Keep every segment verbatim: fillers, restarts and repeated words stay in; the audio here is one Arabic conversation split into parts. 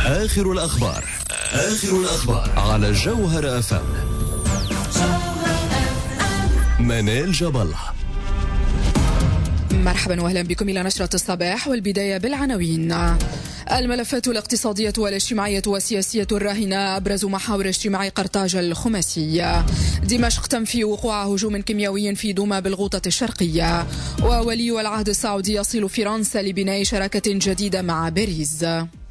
آخر الأخبار آخر الأخبار على جوهر أف أم. منال جبل. مرحبا واهلا بكم إلى نشرة الصباح، والبداية بالعناوين. الملفات الاقتصادية والاجتماعية والسياسية الراهنة أبرز محاور اجتماع قرطاج الخماسي. دمشق تنفي وقوع هجوم كيميائي في دوما بالغوطة الشرقية. وولي العهد السعودي يصل فرنسا لبناء شراكة جديدة مع باريس.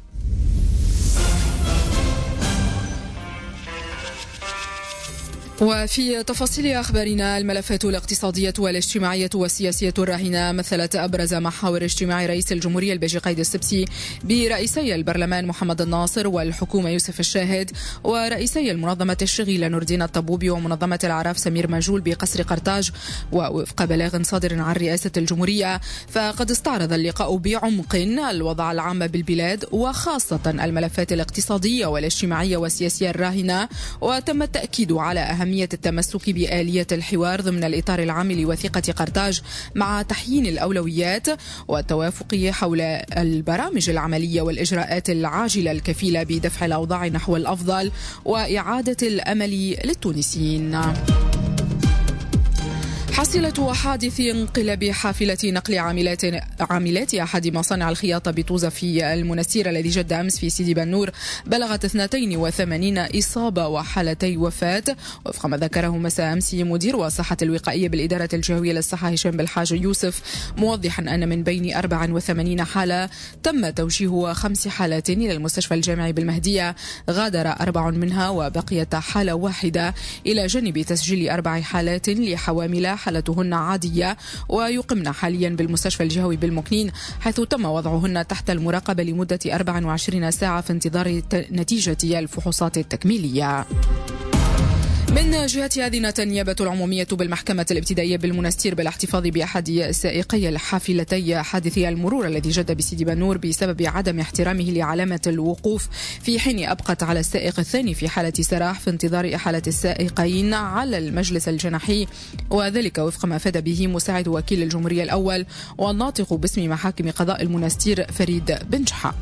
وفي تفاصيل أخبارنا، الملفات الاقتصادية والاجتماعية والسياسية الراهنة مثلت أبرز محاور اجتماع رئيس الجمهورية البيجي قايد السبسي برئيسي البرلمان محمد الناصر والحكومة يوسف الشاهد، ورئيسي المنظمة الشغيلة نور الدين الطبوبي ومنظمة الأعراف سمير مجول بقصر قرطاج. ووفق بلاغ صادر عن رئاسة الجمهورية، فقد استعرض اللقاء بعمق الوضع العام بالبلاد وخاصة الملفات الاقتصادية والاجتماعية والسياسية الراهنة، وتم التأكيد على أهمية التمسك بآلية الحوار ضمن الإطار العام لوثيقة قرطاج مع تحيين الأولويات والتوافق حول البرامج العملية والإجراءات العاجلة الكفيلة بدفع الأوضاع نحو الأفضل وإعادة الأمل للتونسيين. حصيلة حادث انقلاب حافلة نقل عاملات عاملات أحد مصانع الخياطة بطوزة في المنستير الذي جد أمس في سيدي بنور بلغت اثنتين وثمانين إصابة وحالتي وفاة، وفق ما ذكره مساء أمس مدير الصحة الوقائية بالإدارة الجهوية للصحة هشام بالحاج يوسف، موضحا أن من بين أربع وثمانين حالة تم توجيه خمس حالات إلى المستشفى الجامعي بالمهدية، غادر أربع منها وبقيت حالة واحدة، إلى جانب تسجيل أربع حالات لحوامل حالتهن عادية ويقمن حاليا بالمستشفى الجهوي بالمكنين، حيث تم وضعهن تحت المراقبة لمدة أربع وعشرين ساعة في انتظار نتيجة الفحوصات التكميلية. من جهتها أذنت النيابة العمومية بالمحكمة الابتدائية بالمنستير بالاحتفاظ بأحد سائقي الحافلتي حادثي المرور الذي جد بسيدي بنور بسبب عدم احترامه لعلامة الوقوف، في حين أبقت على السائق الثاني في حالة سراح في انتظار إحالة السائقين على المجلس الجناحي، وذلك وفق ما أفاد به مساعد وكيل الجمهورية الأول والناطق باسم محاكم قضاء المنستير فريد بن جحا.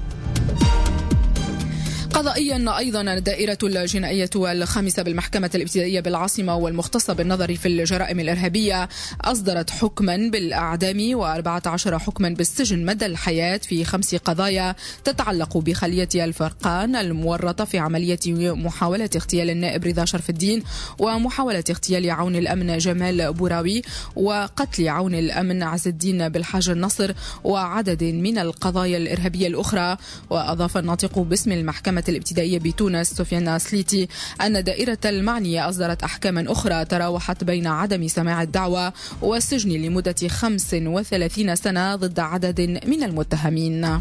قضائيا أيضا الدائرة الجنائية الخامسة بالمحكمة الابتدائية بالعاصمة والمختصة بالنظر في الجرائم الإرهابية أصدرت حكما بالأعدام وأربعة عشر حكما بالسجن مدى الحياة في خمس قضايا تتعلق بخلية الفرقان المورطة في عملية محاولة اغتيال النائب رضا شرف الدين، ومحاولة اغتيال عون الأمن جمال بوراوي، وقتل عون الأمن عز الدين بالحاج النصر، وعدد من القضايا الإرهابية الأخرى. وأضاف الناطق باسم المحكمة الابتدائية بتونس سفيان سليتي أن دائرة المعنية أصدرت أحكاما أخرى تراوحت بين عدم سماع الدعوة والسجن لمدة خمس وثلاثين سنة ضد عدد من المتهمين.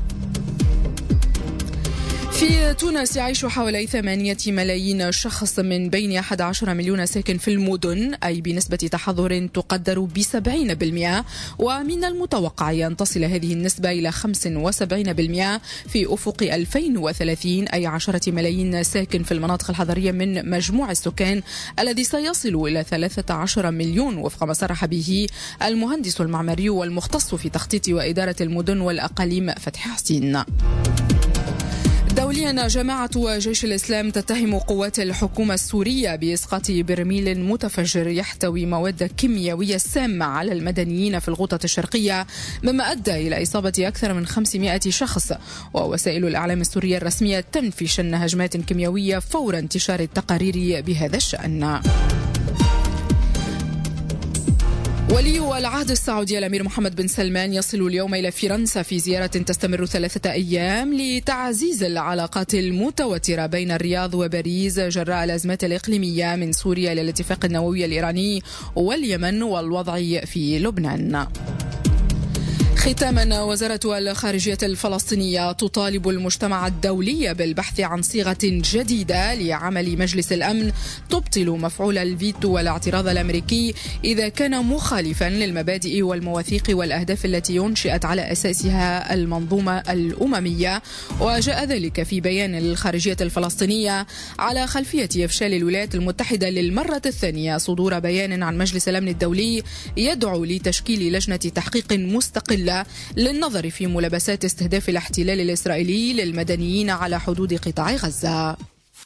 في تونس يعيش حوالي ثمانية ملايين شخص من بين أحد عشر مليون ساكن في المدن، أي بنسبة تحضر تقدر بسبعين بالمئة، ومن المتوقع أن تصل هذه النسبة إلى خمس وسبعين بالمئة في أفق ألفين وثلاثين، أي عشرة ملايين ساكن في المناطق الحضرية من مجموع السكان الذي سيصل إلى ثلاثة عشر مليون، وفق ما صرح به المهندس المعماري والمختص في تخطيط وإدارة المدن والأقاليم فتحي حسين. دوليا، جماعة جيش الإسلام تتهم قوات الحكومة السورية بإسقاط برميل متفجر يحتوي مواد كيميائية سامة على المدنيين في الغوطة الشرقية، مما أدى إلى إصابة أكثر من خمسمائة شخص. ووسائل الإعلام السورية الرسمية تنفي شن هجمات كيميائية فور انتشار التقارير بهذا الشأن. ولي العهد السعودي الأمير محمد بن سلمان يصل اليوم إلى فرنسا في زيارة تستمر ثلاثة أيام لتعزيز العلاقات المتوترة بين الرياض وباريس جراء الأزمات الإقليمية من سوريا إلى الاتفاق النووي الإيراني واليمن والوضع في لبنان. ختاما، وزارة الخارجية الفلسطينية تطالب المجتمع الدولي بالبحث عن صيغة جديدة لعمل مجلس الأمن تبطل مفعول الفيتو والاعتراض الأمريكي إذا كان مخالفا للمبادئ والمواثيق والأهداف التي ينشئت على أساسها المنظومة الأممية. وجاء ذلك في بيان للخارجية الفلسطينية على خلفية إفشال الولايات المتحدة للمرة الثانية صدور بيان عن مجلس الأمن الدولي يدعو لتشكيل لجنة تحقيق مستقلة الدولة للنظر في ملابسات استهداف الاحتلال الإسرائيلي للمدنيين على حدود قطاع غزة.